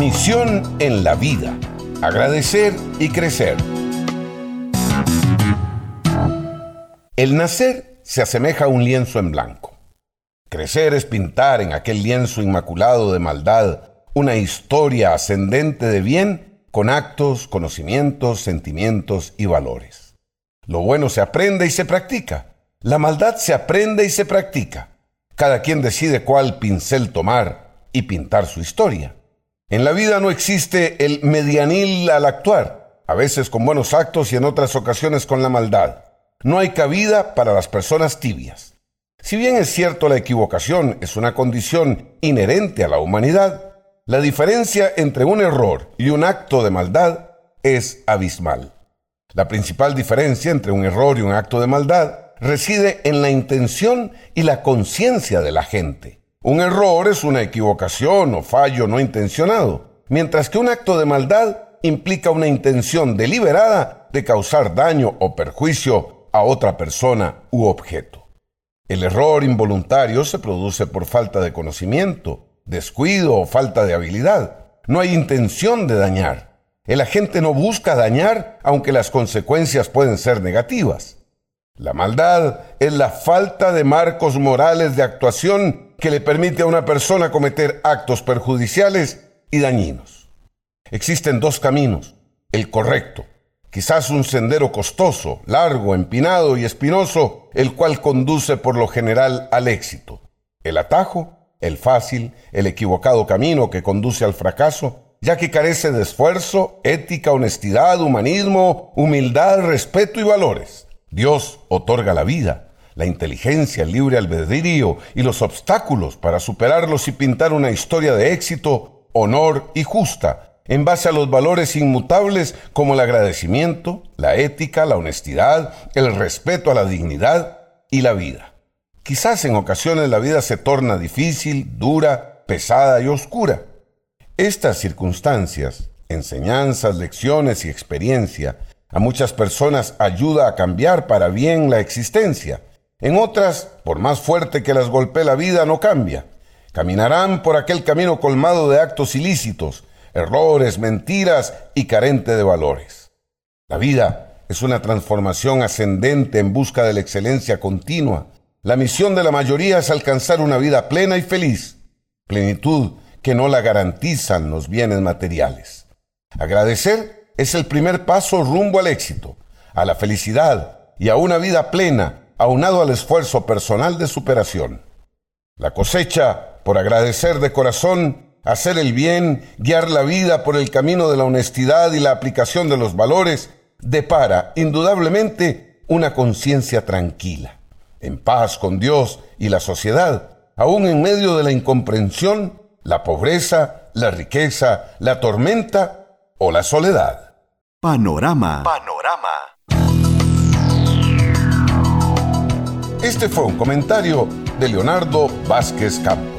Misión en la vida: agradecer y crecer. El nacer se asemeja a un lienzo en blanco. Crecer es pintar en aquel lienzo inmaculado de maldad una historia ascendente de bien con actos, conocimientos, sentimientos y valores. Lo bueno se aprende y se practica. La maldad se aprende y se practica. Cada quien decide cuál pincel tomar y pintar su historia. En la vida no existe el medianil al actuar, a veces con buenos actos y en otras ocasiones con la maldad. No hay cabida para las personas tibias. Si bien es cierto la equivocación es una condición inherente a la humanidad, la diferencia entre un error y un acto de maldad es abismal. La principal diferencia entre un error y un acto de maldad reside en la intención y la conciencia de la gente. Un error es una equivocación o fallo no intencionado, mientras que un acto de maldad implica una intención deliberada de causar daño o perjuicio a otra persona u objeto. El error involuntario se produce por falta de conocimiento, descuido o falta de habilidad. No hay intención de dañar. El agente no busca dañar, aunque las consecuencias pueden ser negativas. La maldad es la falta de marcos morales de actuación que le permite a una persona cometer actos perjudiciales y dañinos. Existen dos caminos: el correcto, quizás un sendero costoso, largo, empinado y espinoso, el cual conduce por lo general al éxito. El atajo, el fácil, el equivocado camino que conduce al fracaso, ya que carece de esfuerzo, ética, honestidad, humanismo, humildad, respeto y valores. Dios otorga la vida, la inteligencia, el libre albedrío y los obstáculos para superarlos y pintar una historia de éxito, honor y justa, en base a los valores inmutables como el agradecimiento, la ética, la honestidad, el respeto a la dignidad y la vida. Quizás en ocasiones la vida se torna difícil, dura, pesada y oscura. Estas circunstancias, enseñanzas, lecciones y experiencia, a muchas personas ayuda a cambiar para bien la existencia. En otras, por más fuerte que las golpee la vida, no cambia. Caminarán por aquel camino colmado de actos ilícitos, errores, mentiras y carente de valores. La vida es una transformación ascendente en busca de la excelencia continua. La misión de la mayoría es alcanzar una vida plena y feliz, plenitud que no la garantizan los bienes materiales. Agradecer es el primer paso rumbo al éxito, a la felicidad y a una vida plena, aunado al esfuerzo personal de superación. La cosecha, por agradecer de corazón, hacer el bien, guiar la vida por el camino de la honestidad y la aplicación de los valores, depara indudablemente una conciencia tranquila, en paz con Dios y la sociedad, aún en medio de la incomprensión, la pobreza, la riqueza, la tormenta o la soledad. Panorama. Este fue un comentario de Leonardo Vázquez Campos.